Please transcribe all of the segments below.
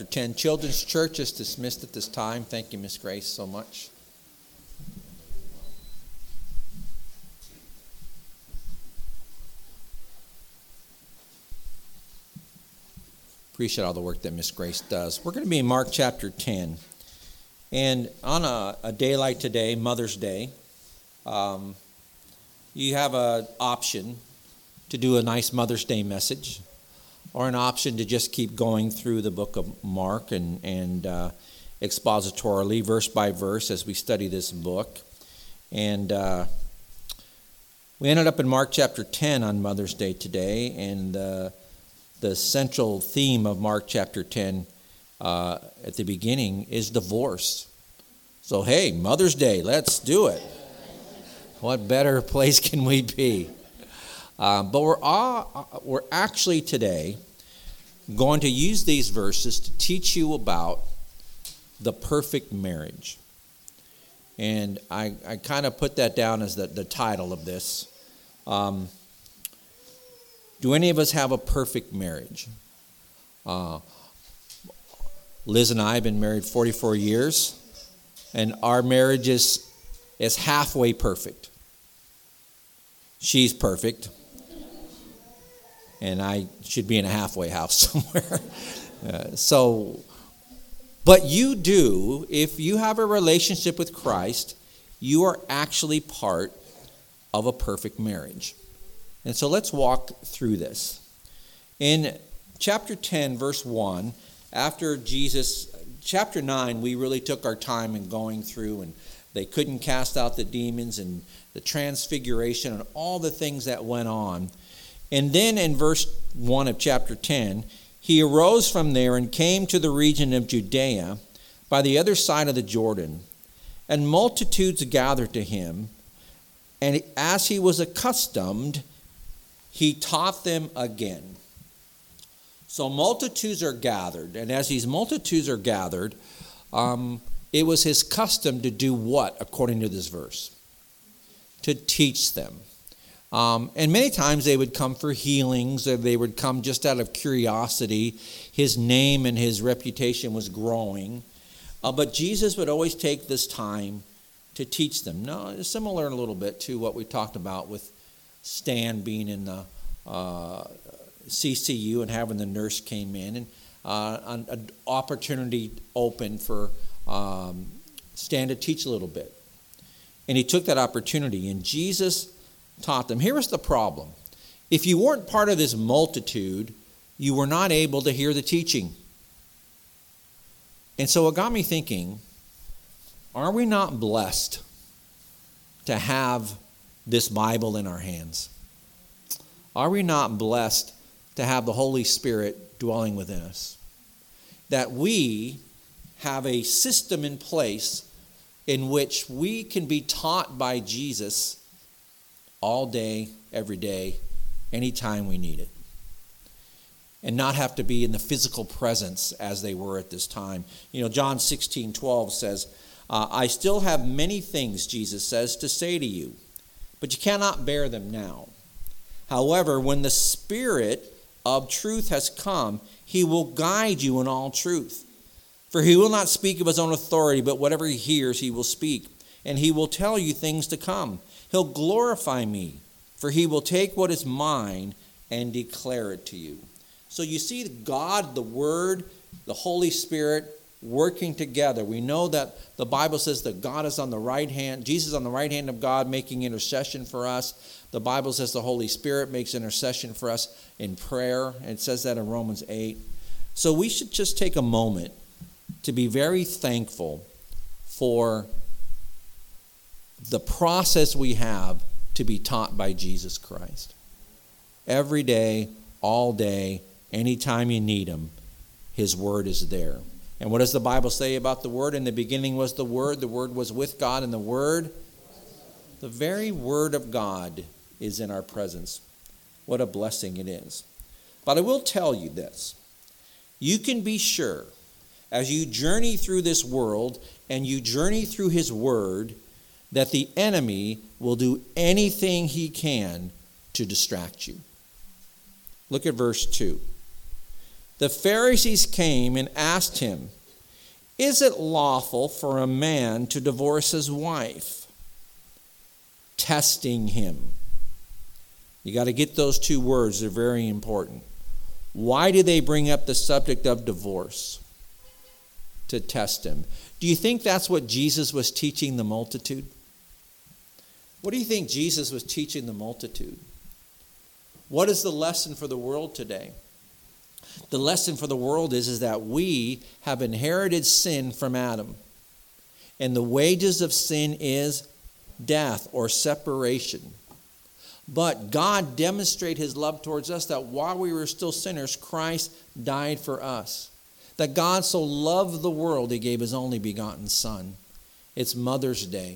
10 Children's Church is dismissed at this time. Thank you, Miss Grace, so much. Appreciate all the work that Miss Grace does. We're going to be in Mark chapter 10. And on a day like today, Mother's Day, you have an option to do a nice Mother's Day message, or an option to just keep going through the book of Mark and expositorily, verse by verse, as we study this book. And we ended up in Mark chapter 10 on Mother's Day today, and the central theme of Mark chapter 10 at the beginning is divorce. So, hey, Mother's Day, let's do it. What better place can we be? But we're actually today going to use these verses to teach you about the perfect marriage. And I kind of put that down as the title of this. Do any of us have a perfect marriage? Liz and I have been married 44 years, and our marriage is halfway perfect. She's perfect, and I should be in a halfway house somewhere. But you do, if you have a relationship with Christ, you are actually part of a perfect marriage. And so let's walk through this. In chapter 10, verse 1, after Jesus, chapter 9, we really took our time in going through, and they couldn't cast out the demons, and the transfiguration, and all the things that went on. And then in verse 1 of chapter 10, he arose from there and came to the region of Judea by the other side of the Jordan. And multitudes gathered to him, and as he was accustomed, he taught them again. So multitudes are gathered, and as these multitudes are gathered, it was his custom to do what, according to this verse? To teach them. And many times they would come for healings, or they would come just out of curiosity. His name and his reputation was growing. But Jesus would always take this time to teach them. Now, it's similar a little bit to what we talked about with Stan being in the CCU and having the nurse came in, and an opportunity open for Stan to teach a little bit. And he took that opportunity, and Jesus taught them. Here was the problem. If you weren't part of this multitude, you were not able to hear the teaching. And so it got me thinking, are we not blessed to have this Bible in our hands? Are we not blessed to have the Holy Spirit dwelling within us? That we have a system in place in which we can be taught by Jesus all day, every day, anytime we need it. And not have to be in the physical presence as they were at this time. You know, John 16:12 says, I still have many things, Jesus says, to say to you, but you cannot bear them now. However, when the Spirit of truth has come, he will guide you in all truth. For he will not speak of his own authority, but whatever he hears, he will speak. And he will tell you things to come. He'll glorify me, for he will take what is mine and declare it to you. So you see God, the Word, the Holy Spirit working together. We know that the Bible says that God is on the right hand, Jesus is on the right hand of God making intercession for us. The Bible says the Holy Spirit makes intercession for us in prayer. And it says that in Romans 8. So we should just take a moment to be very thankful for the process we have to be taught by Jesus Christ. Every day, all day, anytime you need him, his word is there. And what does the Bible say about the word? In the beginning was the word was with God, and the very word of God is in our presence. What a blessing it is. But I will tell you this. You can be sure, as you journey through this world and you journey through his word, that the enemy will do anything he can to distract you. Look at verse 2. the Pharisees came and asked him, "Is it lawful for a man to divorce his wife?" Testing him. You got to get those two words. They're very important. Why do they bring up the subject of divorce? To test him. Do you think that's what Jesus was teaching the multitude? What do you think Jesus was teaching the multitude? What is the lesson for the world today? The lesson for the world is that we have inherited sin from Adam. And the wages of sin is death or separation. But God demonstrated his love towards us that while we were still sinners, Christ died for us. That God so loved the world, he gave his only begotten Son. It's Mother's Day.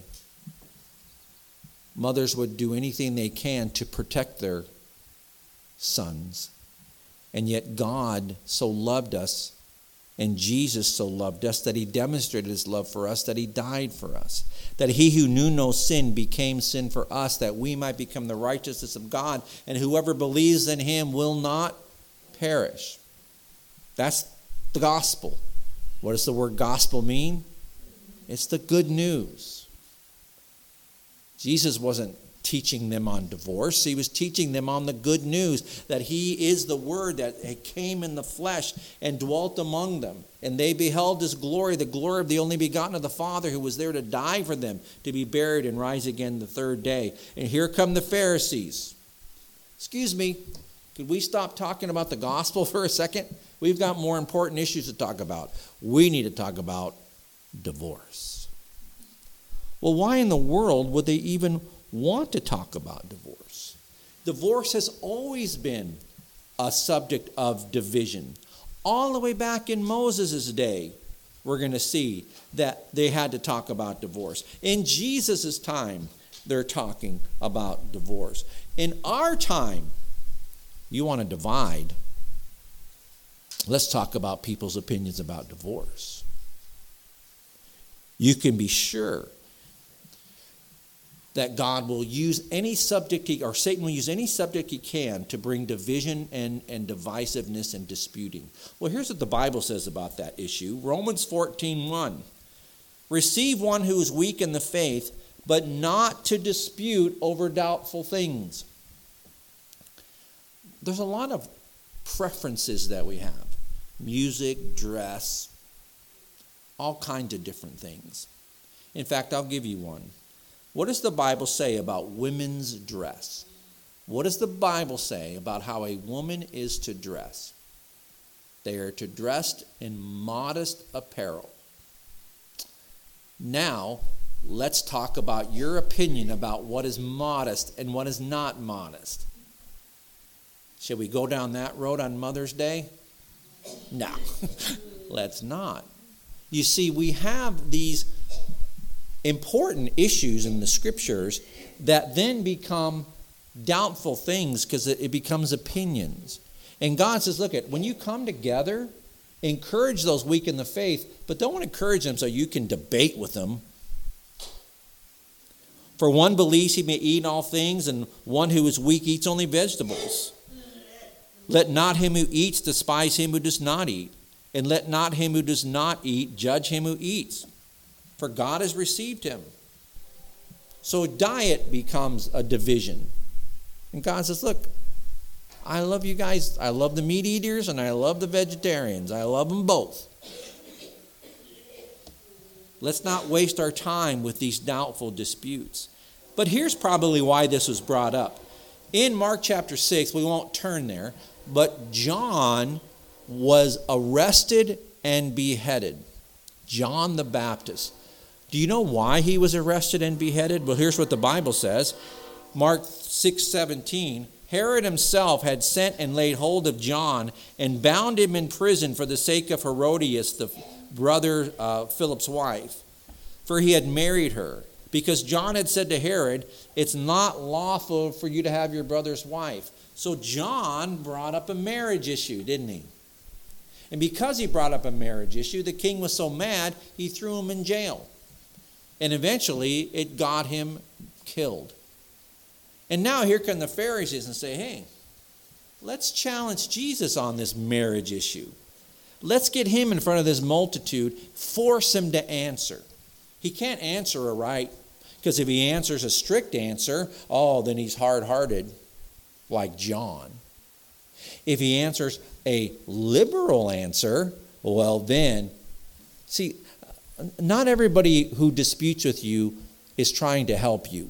Mothers would do anything they can to protect their sons. And yet God so loved us, and Jesus so loved us, that he demonstrated his love for us, that he died for us. That he who knew no sin became sin for us, that we might become the righteousness of God. And whoever believes in him will not perish. That's the gospel. What does the word gospel mean? It's the good news. Jesus wasn't teaching them on divorce. He was teaching them on the good news, that he is the Word that came in the flesh and dwelt among them. And they beheld his glory, the glory of the only begotten of the Father, who was there to die for them, to be buried and rise again the third day. And here come the Pharisees. Excuse me, could we stop talking about the gospel for a second? We've got more important issues to talk about. We need to talk about divorce. Well, why in the world would they even want to talk about divorce? Divorce has always been a subject of division. All the way back in Moses' day, we're going to see that they had to talk about divorce. In Jesus' time, they're talking about divorce. In our time, you want to divide. Let's talk about people's opinions about divorce. You can be sure that God will use any subject, or Satan will use any subject he can to bring division and divisiveness and disputing. Well, here's what the Bible says about that issue. Romans 14:1. Receive one who is weak in the faith, but not to dispute over doubtful things. There's a lot of preferences that we have. Music, dress, all kinds of different things. In fact, I'll give you one. What does the Bible say about women's dress? What does the Bible say about how a woman is to dress? They are to dress in modest apparel. Now, let's talk about your opinion about what is modest and what is not modest. Should we go down that road on Mother's Day? No, let's not. You see, we have these important issues in the scriptures that then become doubtful things because it becomes opinions. And God says, look, when you come together, encourage those weak in the faith, but don't encourage them so you can debate with them. For one believes he may eat all things, and one who is weak eats only vegetables. Let not him who eats despise him who does not eat, and let not him who does not eat judge him who eats. For God has received him. So diet becomes a division. And God says, look, I love you guys. I love the meat eaters and I love the vegetarians. I love them both. Let's not waste our time with these doubtful disputes. But here's probably why this was brought up. In Mark chapter 6, we won't turn there, but John was arrested and beheaded. John the Baptist. Do you know why he was arrested and beheaded? Well, here's what the Bible says. Mark 6:17. Herod himself had sent and laid hold of John and bound him in prison for the sake of Herodias, the brother Philip's wife, for he had married her. Because John had said to Herod, it's not lawful for you to have your brother's wife. So John brought up a marriage issue, didn't he? And because he brought up a marriage issue, the king was so mad, he threw him in jail. And eventually, it got him killed. And now here come the Pharisees and say, hey, let's challenge Jesus on this marriage issue. Let's get him in front of this multitude, force him to answer. He can't answer a right, because if he answers a strict answer, then he's hard-hearted, like John. If he answers a liberal answer, well then, see, not everybody who disputes with you is trying to help you.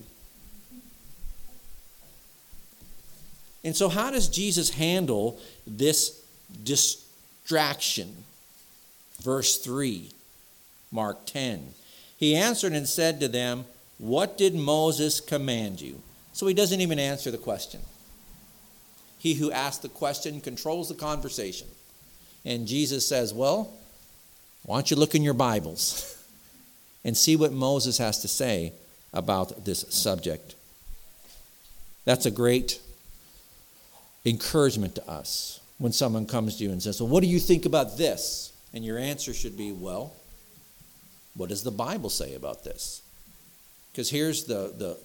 And so how does Jesus handle this distraction? Verse 3, Mark 10. He answered and said to them, "What did Moses command you?" So he doesn't even answer the question. He who asked the question controls the conversation. And Jesus says, well, why don't you look in your Bibles and see what Moses has to say about this subject. That's a great encouragement to us when someone comes to you and says, well, what do you think about this? And your answer should be, well, what does the Bible say about this? Because here's the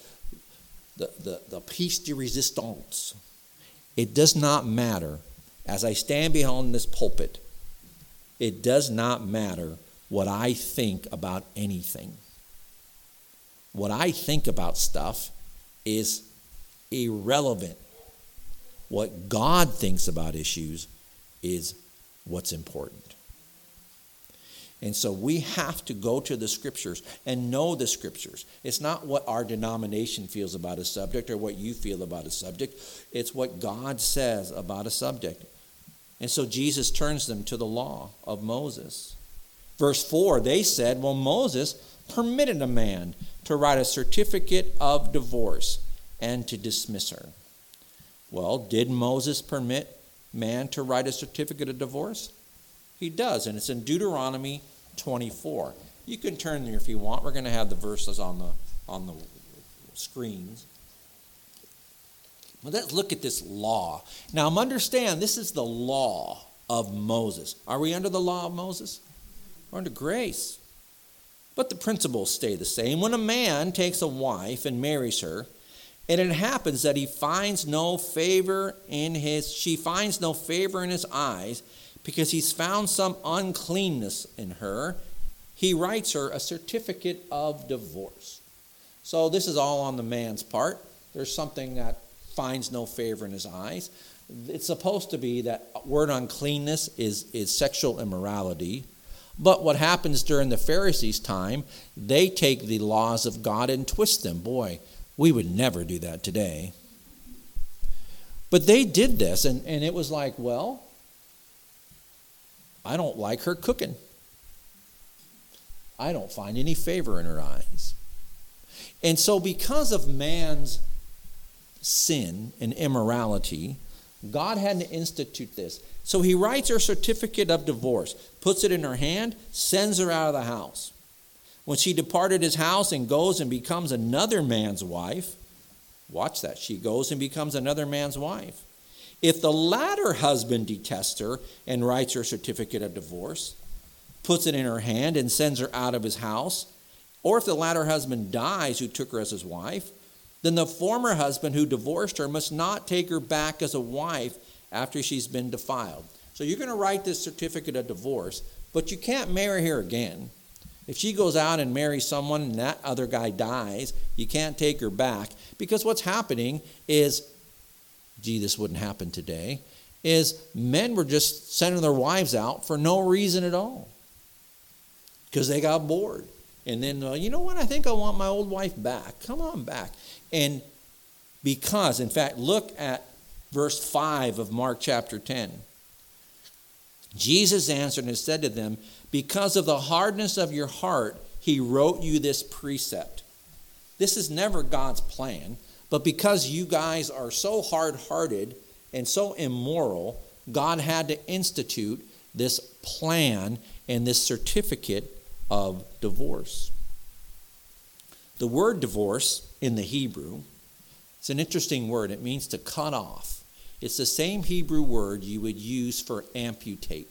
piece de resistance. It does not matter, as I stand behind this pulpit, it does not matter what I think about anything. What I think about stuff is irrelevant. What God thinks about issues is what's important. And so we have to go to the Scriptures and know the Scriptures. It's not what our denomination feels about a subject or what you feel about a subject. It's what God says about a subject. And so Jesus turns them to the law of Moses. Verse 4, they said, well, Moses permitted a man to write a certificate of divorce and to dismiss her. Well, did Moses permit man to write a certificate of divorce? He does, and it's in Deuteronomy 24. You can turn there if you want. We're going to have the verses on the screens. Well, let's look at this law. Now, understand, this is the law of Moses. Are we under the law of Moses? We're under grace. But the principles stay the same. When a man takes a wife and marries her, and it happens that she finds no favor in his eyes, because he's found some uncleanness in her, he writes her a certificate of divorce. So this is all on the man's part. There's something that finds no favor in his eyes. It's supposed to be that word uncleanness is sexual immorality. But what happens during the Pharisees' time, they take the laws of God and twist them. Boy, we would never do that today. But they did this, and it was like, well, I don't like her cooking. I don't find any favor in her eyes. And so because of man's sin and immorality, God had to institute this. So he writes her certificate of divorce, puts it in her hand, sends her out of the house. When she departed his house and goes and becomes another man's wife, watch that, she goes and becomes another man's wife. If the latter husband detests her and writes her certificate of divorce, puts it in her hand and sends her out of his house, or if the latter husband dies who took her as his wife, then the former husband who divorced her must not take her back as a wife after she's been defiled. So you're going to write this certificate of divorce, but you can't marry her again. If she goes out and marries someone and that other guy dies, you can't take her back, because what's happening is, this wouldn't happen today, is men were just sending their wives out for no reason at all, because they got bored. And then, you know what, I think I want my old wife back. Come on back. And because, in fact, look at verse 5 of Mark chapter 10. Jesus answered and said to them, because of the hardness of your heart, he wrote you this precept. This is never God's plan, but because you guys are so hard-hearted and so immoral, God had to institute this plan and this certificate of divorce. The word divorce in the Hebrew, it's an interesting word. It means to cut off. It's the same Hebrew word you would use for amputate.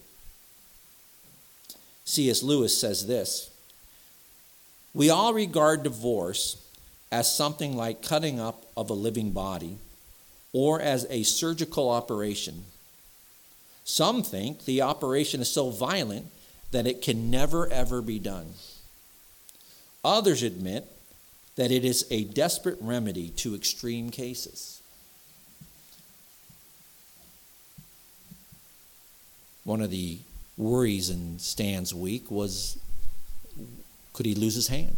C.S. Lewis says this: we all regard divorce as something like cutting up of a living body, or as a surgical operation. Some think the operation is so violent that it can never, ever be done. Others admit that it is a desperate remedy to extreme cases. One of the worries in Stan's week was, could he lose his hand?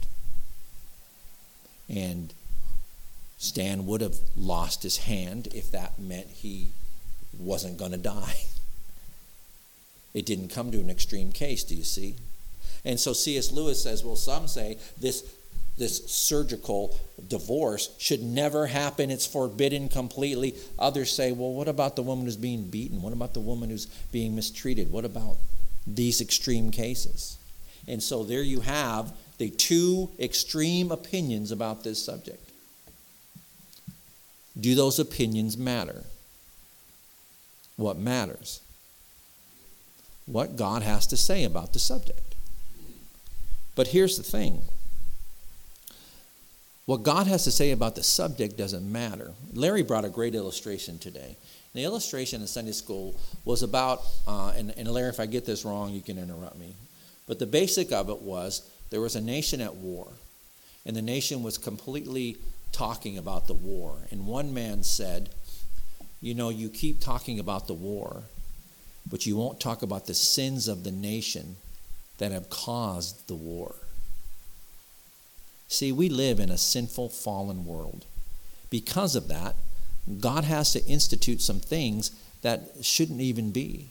And Stan would have lost his hand if that meant he wasn't going to die. It didn't come to an extreme case, do you see? And so C.S. Lewis says, well, some say this surgical divorce should never happen. It's forbidden completely. Others say, well, what about the woman who's being beaten? What about the woman who's being mistreated? What about these extreme cases? And so there you have the two extreme opinions about this subject. Do those opinions matter? What matters? What God has to say about the subject. But here's the thing. What God has to say about the subject doesn't matter. Larry brought a great illustration today. The illustration in Sunday school was about, and Larry, if I get this wrong, you can interrupt me. But the basic of it was there was a nation at war, and the nation was completely talking about the war. And one man said, you keep talking about the war, but you won't talk about the sins of the nation that have caused the war. See, we live in a sinful, fallen world. Because of that, God has to institute some things that shouldn't even be.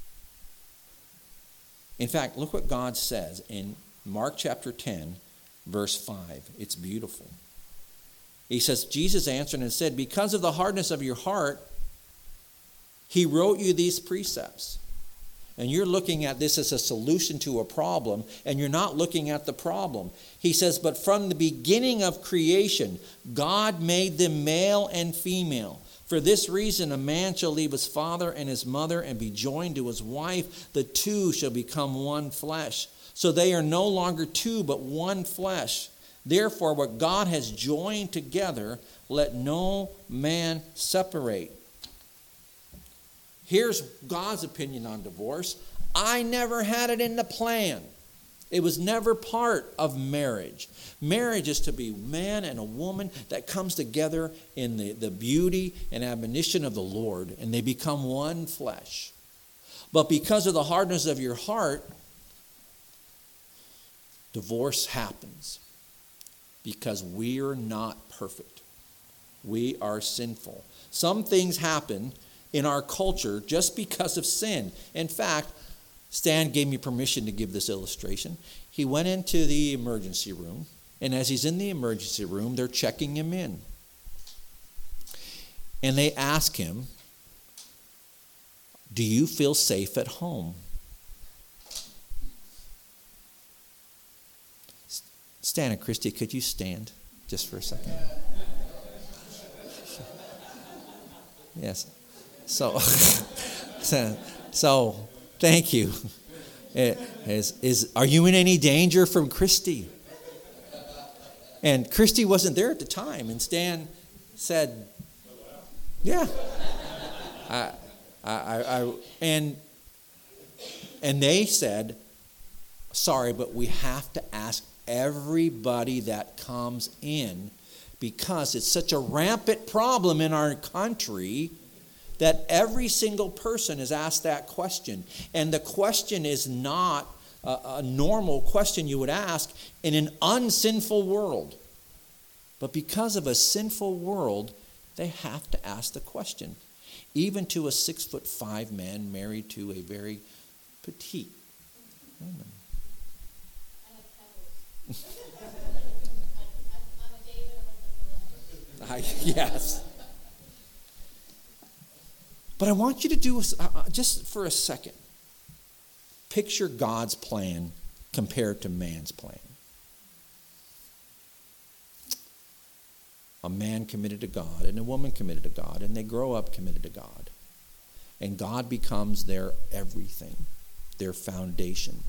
In fact, look what God says in Mark chapter 10, verse 5. It's beautiful. He says, Jesus answered and said, because of the hardness of your heart, he wrote you these precepts. And you're looking at this as a solution to a problem, and you're not looking at the problem. He says, but from the beginning of creation, God made them male and female. For this reason, a man shall leave his father and his mother and be joined to his wife. The two shall become one flesh. So they are no longer two, but one flesh. Therefore, what God has joined together, let no man separate. Here's God's opinion on divorce. I never had it in the plan. It was never part of marriage. Marriage is to be a man and a woman that comes together in the beauty and admonition of the Lord, and they become one flesh. But because of the hardness of your heart, divorce happens. Because we're not perfect. We are sinful. Some things happen in our culture just because of sin. In fact, Stan gave me permission to give this illustration. He went into the emergency room, and as he's in the emergency room, they're checking him in. And they ask him, do you feel safe at home? Stan and Christy, could you stand just for a second? Yes. So thank you. Are you in any danger from Christy? And Christy wasn't there at the time, and Stan said, "Yeah." And they said, "Sorry, but we have to ask everybody that comes in because it's such a rampant problem in our country." That every single person is asked that question. And the question is not a normal question you would ask in an unsinful world. But because of a sinful world, they have to ask the question. Even to a 6'5" man married to a very petite woman. Yes. But I want you to do, just for a second, picture God's plan compared to man's plan. A man committed to God and a woman committed to God, and they grow up committed to God. And God becomes their everything, their foundation.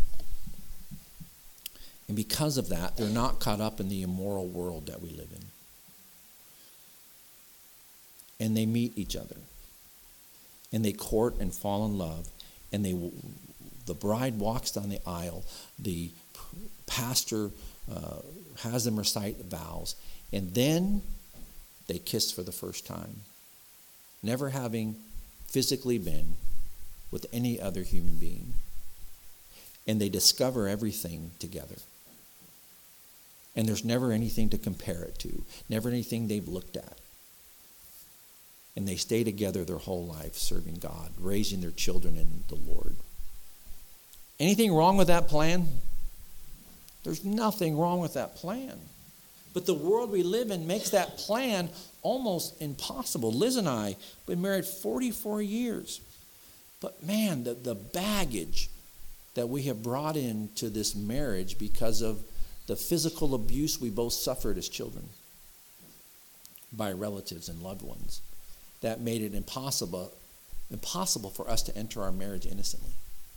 And because of that, they're not caught up in the immoral world that we live in. and they meet each other. And they court and fall in love. And the bride walks down the aisle. The pastor has them recite the vows. And then they kiss for the first time, never having physically been with any other human being. And they discover everything together. And there's never anything to compare it to, never anything they've looked at. And they stay together their whole life, serving God, raising their children in the Lord. Anything wrong with that plan? There's nothing wrong with that plan. But the world we live in makes that plan almost impossible. Liz and I have been married 44 years. But man, the baggage that we have brought into this marriage because of the physical abuse we both suffered as children by relatives and loved ones, that made it impossible for us to enter our marriage innocently.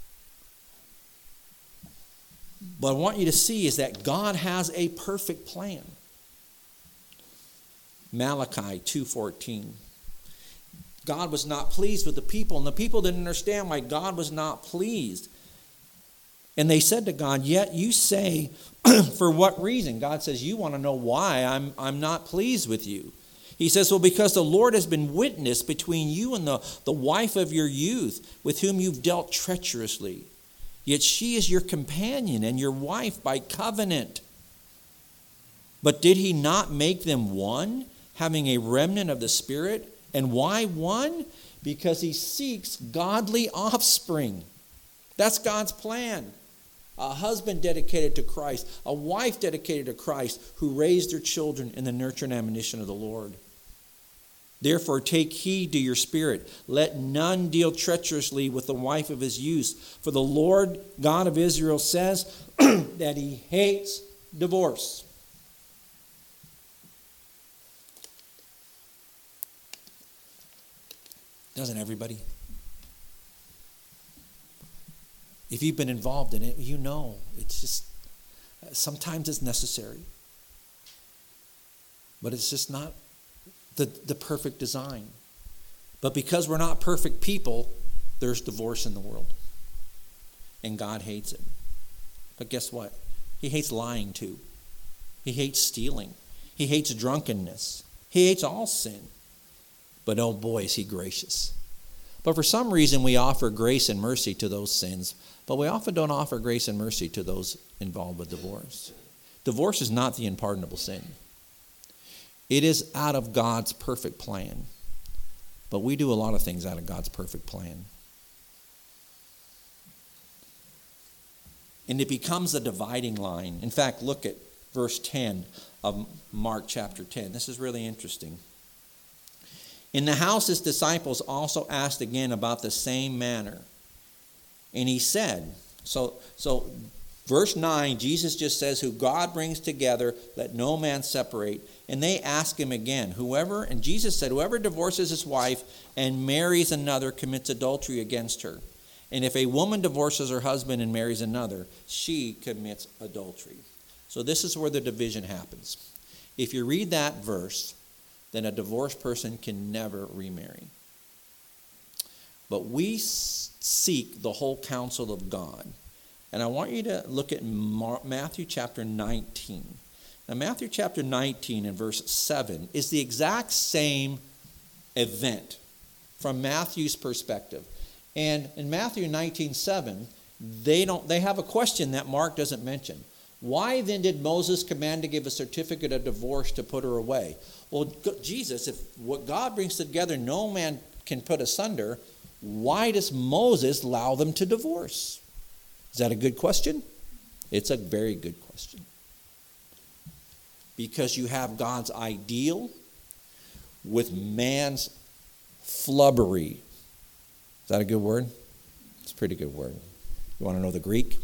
But I want you to see is that God has a perfect plan. Malachi 2:14. God was not pleased with the people, and the people didn't understand why God was not pleased. And they said to God, yet you say, for what reason? God says, you want to know why I'm not pleased with you. He says, well, because the Lord has been witness between you and the wife of your youth, with whom you've dealt treacherously. Yet she is your companion and your wife by covenant. But did he not make them one, having a remnant of the Spirit? And why one? Because he seeks godly offspring. That's God's plan. A husband dedicated to Christ, a wife dedicated to Christ, who raised their children in the nurture and admonition of the Lord. Therefore, take heed to your spirit. Let none deal treacherously with the wife of his youth. For the Lord God of Israel says that he hates divorce. Doesn't everybody? If you've been involved in it, you know it's just, sometimes it's necessary. But it's just not the perfect design. But because we're not perfect people, there's divorce in the world. And God hates it. But guess what? He hates lying too. He hates stealing. He hates drunkenness. He hates all sin. But oh boy, is he gracious. But for some reason, we offer grace and mercy to those sins, but we often don't offer grace and mercy to those involved with divorce. Divorce is not the unpardonable sin. It is out of God's perfect plan. But we do a lot of things out of God's perfect plan. And it becomes a dividing line. In fact, look at verse 10 of Mark chapter 10. This is really interesting. In the house, his disciples also asked again about the same manner. And he said, so verse 9, Jesus just says, who God brings together, let no man separate. And they ask him again, and Jesus said, whoever divorces his wife and marries another commits adultery against her. And if a woman divorces her husband and marries another, she commits adultery. So this is where the division happens. If you read that verse, then a divorced person can never remarry. But we seek the whole counsel of God. And I want you to look at Matthew chapter 19. Now, Matthew chapter 19 and verse 7 is the exact same event from Matthew's perspective. And in Matthew 19:7, they have a question that Mark doesn't mention. Why then did Moses command to give a certificate of divorce to put her away? Well, Jesus, if what God brings together no man can put asunder, why does Moses allow them to divorce? Is that a good question? It's a very good question. Because you have God's ideal with man's flubbery. Is that a good word? It's a pretty good word. You want to know the Greek?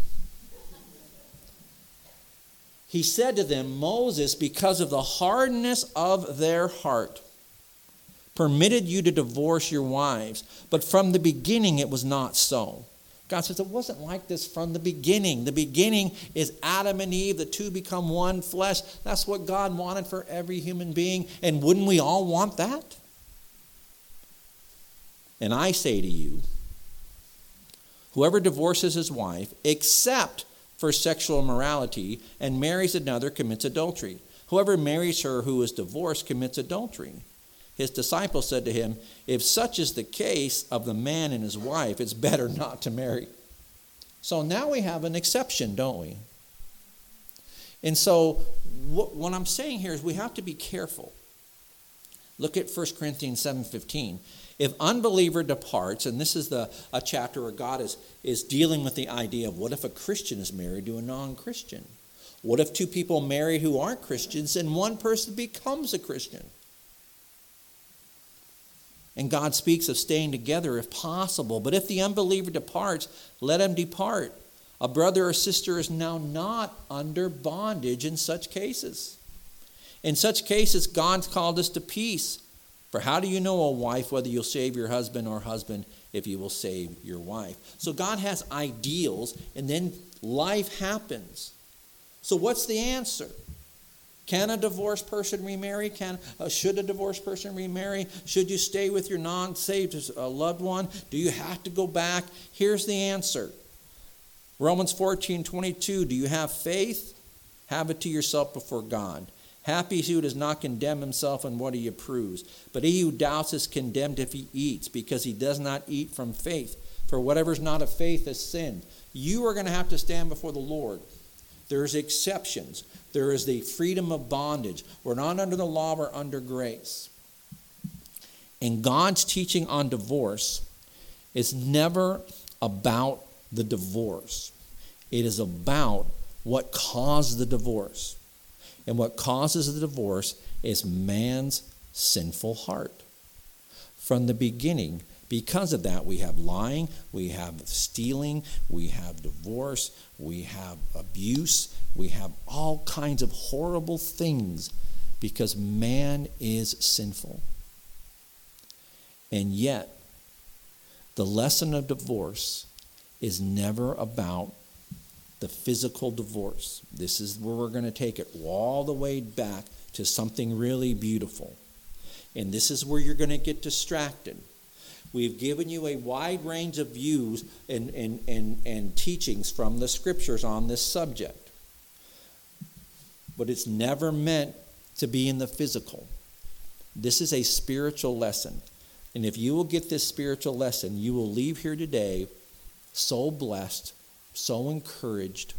He said to them, Moses, because of the hardness of their heart, permitted you to divorce your wives. But from the beginning it was not so. God says it wasn't like this from the beginning. The beginning is Adam and Eve. The two become one flesh. That's what God wanted for every human being. And wouldn't we all want that? And I say to you, whoever divorces his wife, except for sexual immorality, and marries another, commits adultery. Whoever marries her who is divorced commits adultery. His disciples said to him, if such is the case of the man and his wife, it's better not to marry. So now we have an exception, don't we? And so what I'm saying here is we have to be careful. Look at 1 Corinthians 7:15. If unbeliever departs, and this is a chapter where God is dealing with the idea of what if a Christian is married to a non-Christian? What if two people marry who aren't Christians and one person becomes a Christian? And God speaks of staying together if possible. But if the unbeliever departs, let him depart. A brother or sister is now not under bondage in such cases. In such cases, God's called us to peace. For how do you know, O wife, whether you'll save your husband, or husband, if you will save your wife? So God has ideals, and then life happens. So what's the answer? Can a divorced person remarry? Should a divorced person remarry? Should you stay with your non-saved loved one? Do you have to go back? Here's the answer. Romans 14:22. Do you have faith? Have it to yourself before God. Happy is he who does not condemn himself in what he approves. But he who doubts is condemned if he eats, because he does not eat from faith. For whatever is not of faith is sin. You are going to have to stand before the Lord. There's exceptions. There is the freedom of bondage. We're not under the law, we're under grace. And God's teaching on divorce is never about the divorce. It is about what caused the divorce. And what causes the divorce is man's sinful heart. From the beginning, because of that, we have lying, we have stealing, we have divorce, we have abuse, we have all kinds of horrible things because man is sinful. And yet, the lesson of divorce is never about the physical divorce. This is where we're going to take it all the way back to something really beautiful. And this is where you're going to get distracted. We've given you a wide range of views and teachings from the scriptures on this subject. But it's never meant to be in the physical. This is a spiritual lesson. And if you will get this spiritual lesson, you will leave here today so blessed, so encouraged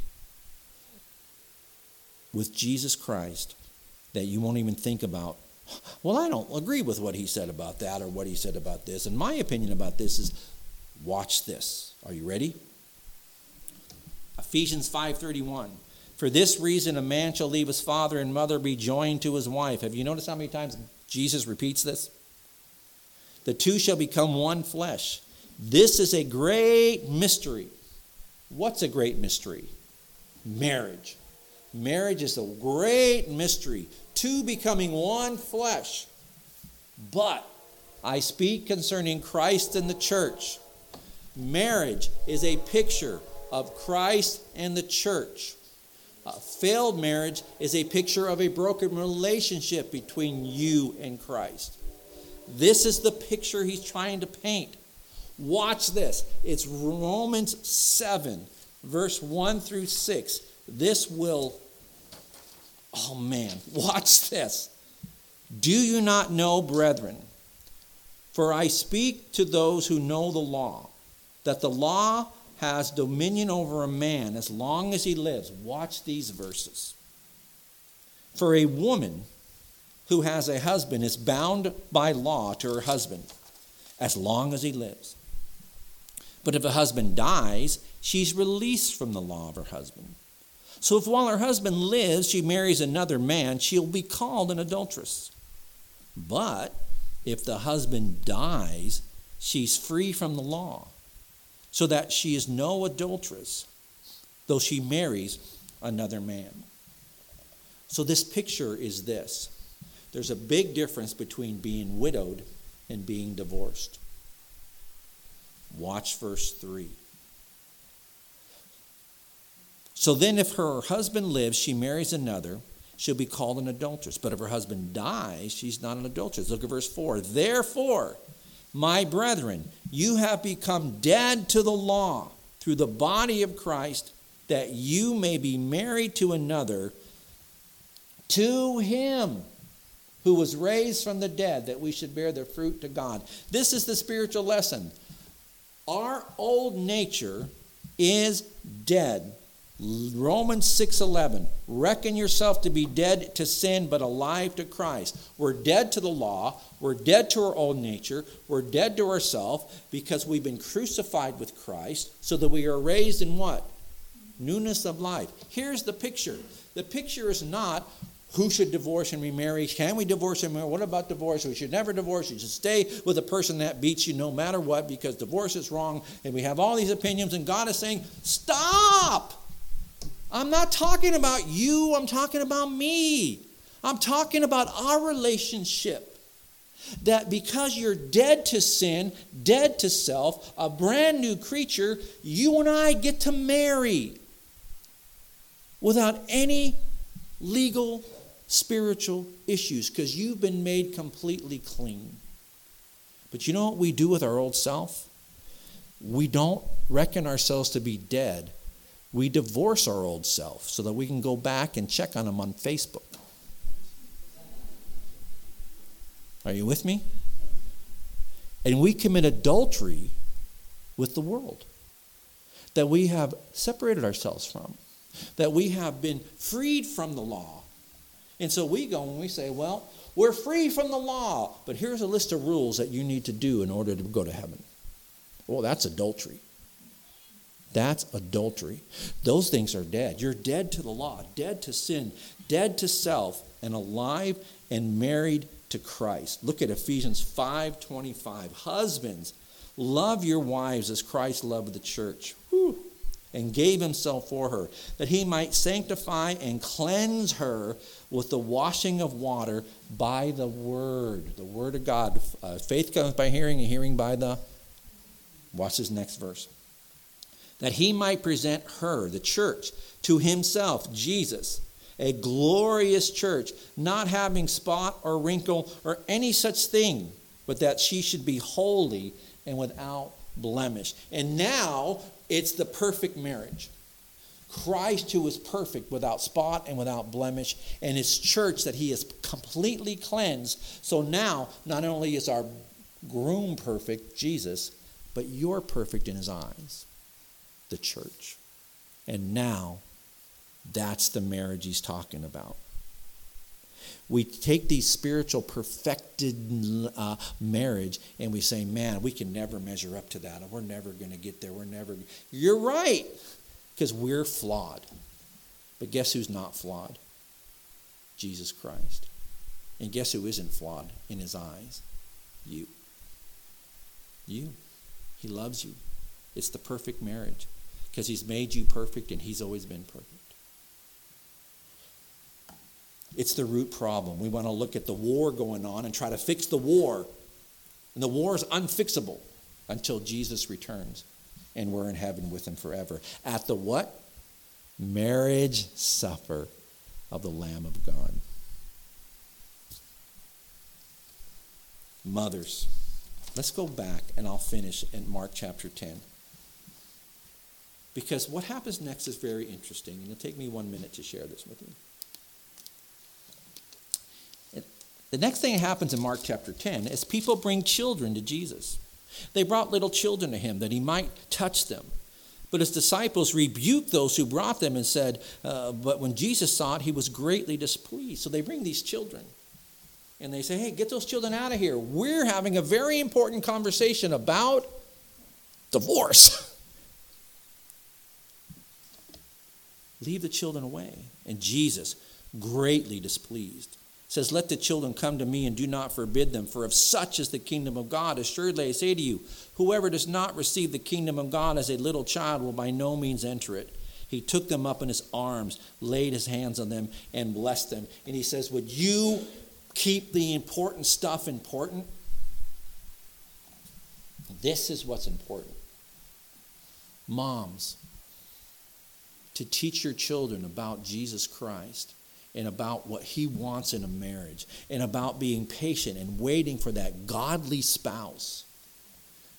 with Jesus Christ that you won't even think about, well, I don't agree with what he said about that or what he said about this. And my opinion about this is, watch this. Are you ready? Ephesians 5:31. For this reason a man shall leave his father and mother, be joined to his wife. Have you noticed how many times Jesus repeats this? The two shall become one flesh. This is a great mystery. What's a great mystery? Marriage. Marriage is a great mystery. Two becoming one flesh. But I speak concerning Christ and the church. Marriage is a picture of Christ and the church. A failed marriage is a picture of a broken relationship between you and Christ. This is the picture he's trying to paint. Watch this. It's Romans 7, verse 1 through 6. This will, oh man, watch this. Do you not know, brethren, for I speak to those who know the law, that the law has dominion over a man as long as he lives. Watch these verses. For a woman who has a husband is bound by law to her husband as long as he lives. But if a husband dies, she's released from the law of her husband. So if while her husband lives, she marries another man, she'll be called an adulteress. But if the husband dies, she's free from the law, so that she is no adulteress, though she marries another man. So this picture is this. There's a big difference between being widowed and being divorced. Watch verse 3. So then if her husband lives, she marries another, she'll be called an adulteress. But if her husband dies, she's not an adulteress. Look at verse 4. Therefore, My brethren, you have become dead to the law through the body of Christ, that you may be married to another, to him who was raised from the dead, that we should bear the fruit to God. This is the spiritual lesson. Our old nature is dead. Romans 6:11, reckon yourself to be dead to sin, but alive to Christ. We're dead to the law. We're dead to our old nature. We're dead to ourselves because we've been crucified with Christ, so that we are raised in what? Newness of life. Here's the picture. The picture is not who should divorce and remarry. Can we divorce and remarry? What about divorce? We should never divorce. You should stay with a person that beats you no matter what, because divorce is wrong. And we have all these opinions, and God is saying, stop! I'm not talking about you. I'm talking about me. I'm talking about our relationship. That because you're dead to sin, dead to self, a brand new creature, you and I get to marry without any legal, spiritual issues, because you've been made completely clean. But you know what we do with our old self? We don't reckon ourselves to be dead. We divorce our old self so that we can go back and check on them on Facebook. Are you with me? And we commit adultery with the world that we have separated ourselves from, that we have been freed from the law. And so we go and we say, well, we're free from the law, but here's a list of rules that you need to do in order to go to heaven. Well, that's adultery. That's adultery. Those things are dead. You're dead to the law, dead to sin, dead to self, and alive and married to Christ. Look at Ephesians 5:25. Husbands, love your wives as Christ loved the church, and gave himself for her, that he might sanctify and cleanse her with the washing of water by the word of God. Faith comes by hearing, and hearing by the... Watch this next verse. That he might present her, the church, to himself, Jesus, a glorious church, not having spot or wrinkle or any such thing, but that she should be holy and without blemish. And now it's the perfect marriage. Christ, who is perfect, without spot and without blemish, and his church that he has completely cleansed. So now, not only is our groom perfect, Jesus, but you're perfect in his eyes, the church. And now, that's the marriage he's talking about. We take these spiritual perfected marriage and we say, man, we can never measure up to that. We're never going to get there. You're right, because we're flawed. But guess who's not flawed? Jesus Christ. And guess who isn't flawed in his eyes? You. You. He loves you. It's the perfect marriage, because he's made you perfect and he's always been perfect. It's the root problem. We want to look at the war going on and try to fix the war. And the war is unfixable until Jesus returns and we're in heaven with him forever. At the what? Marriage supper of the Lamb of God. Mothers. Let's go back and I'll finish in Mark chapter 10. Because what happens next is very interesting. And it'll take me 1 minute to share this with you. The next thing that happens in Mark chapter 10 is people bring children to Jesus. They brought little children to him that he might touch them. But his disciples rebuked those who brought them and said, but when Jesus saw it, he was greatly displeased. So they bring these children. And they say, hey, get those children out of here. We're having a very important conversation about divorce. Leave the children away. And Jesus, greatly displeased, says, let the children come to me and do not forbid them, for of such is the kingdom of God. Assuredly I say to you, whoever does not receive the kingdom of God as a little child will by no means enter it. He took them up in his arms, laid his hands on them, and blessed them. And he says, would you keep the important stuff important? This is what's important. Moms, to teach your children about Jesus Christ and about what he wants in a marriage and about being patient and waiting for that godly spouse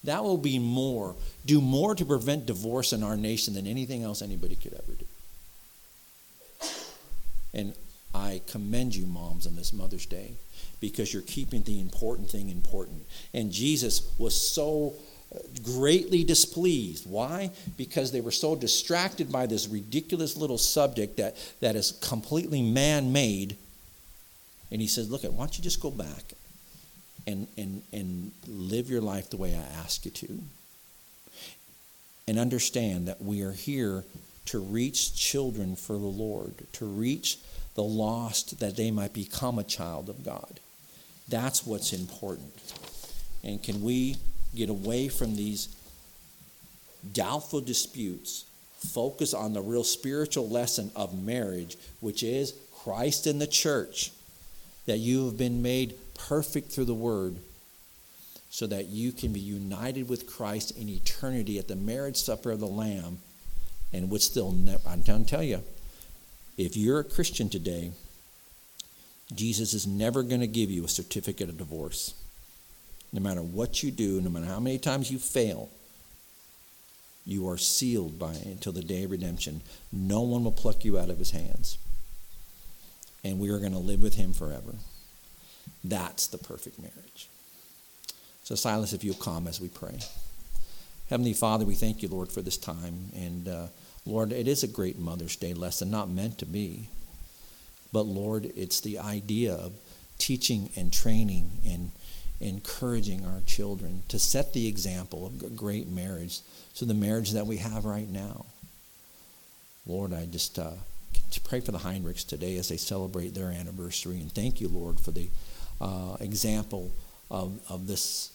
That will be more, do more to prevent divorce in our nation than anything else anybody could ever do. And I commend you, moms, on this Mother's Day, because you're keeping the important thing important. And Jesus was so greatly displeased. Why? Because they were so distracted by this ridiculous little subject that is completely man-made. And he says, look, why don't you just go back and live your life the way I ask you to. And understand that we are here to reach children for the Lord, to reach the lost that they might become a child of God. That's what's important. And can we get away from these doubtful disputes, focus on the real spiritual lesson of marriage, which is Christ in the church, that you have been made perfect through the word, so that you can be united with Christ in eternity at the marriage supper of the Lamb, and would still never, I'm going to tell you, if you're a Christian today, Jesus is never going to give you a certificate of divorce. No matter what you do, no matter how many times you fail, you are sealed by it until the day of redemption. No one will pluck you out of his hands. And we are going to live with him forever. That's the perfect marriage. So Silas, if you'll come as we pray. Heavenly Father, we thank you, Lord, for this time. And Lord, it is a great Mother's Day lesson, not meant to be. But Lord, it's the idea of teaching and training and encouraging our children to set the example of a great marriage, so the marriage that we have right now. Lord, I just pray for the Heinrichs today as they celebrate their anniversary, and thank you, Lord, for the example of this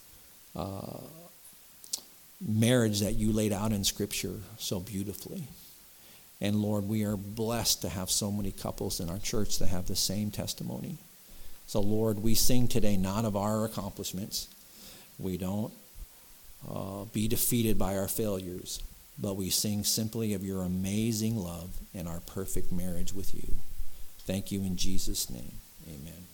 marriage that you laid out in Scripture so beautifully. And Lord, we are blessed to have so many couples in our church that have the same testimony. So Lord, we sing today not of our accomplishments. We don't be defeated by our failures, but we sing simply of your amazing love and our perfect marriage with you. Thank you in Jesus' name. Amen.